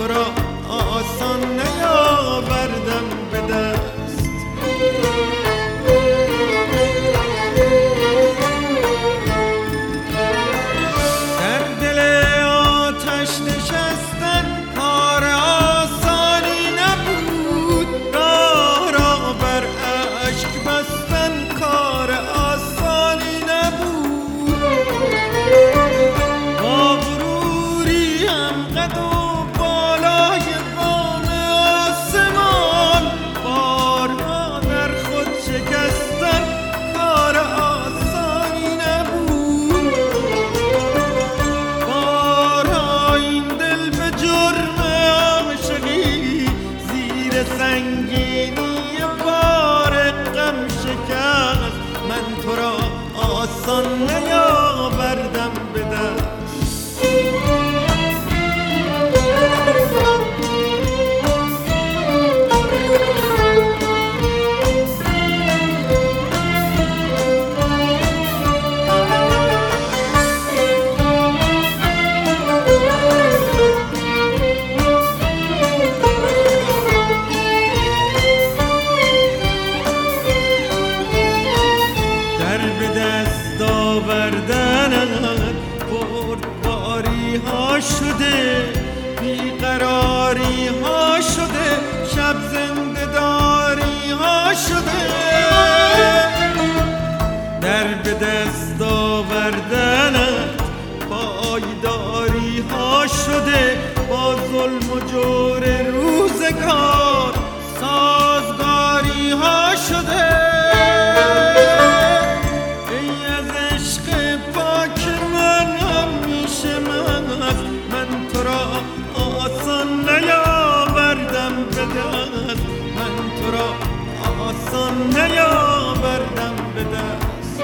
تو را آسان نیاوردم به دست. در دل آتش نشستن کار آسانی نبود، راه را بر اشک بستن کار آسانی نبود. با غروری هم قد و بالای بام آسمان، بارها در خود شکستن کار آسانی نبود. بارها این دل به جرم عاشقی زیر سنگینی بار غم شکست. من تو را آسان نیاوردم به دست. آوردنت بردباری ها شده، بیقراری ها شده، شب زنده داری ها شده. در به دست آوردنت پایداری ها شده، با ظلم و جور روزگار سازگاری ها شده. من تو را آسان نیاوردم به دست.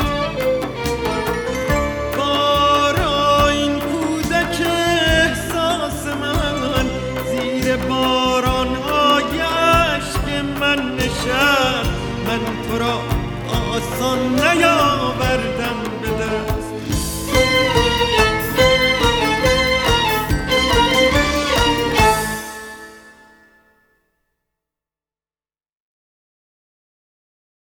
بارا این کودک احساس من زیر باران‌های اشک من نشست. من تو را آسان نیاوردم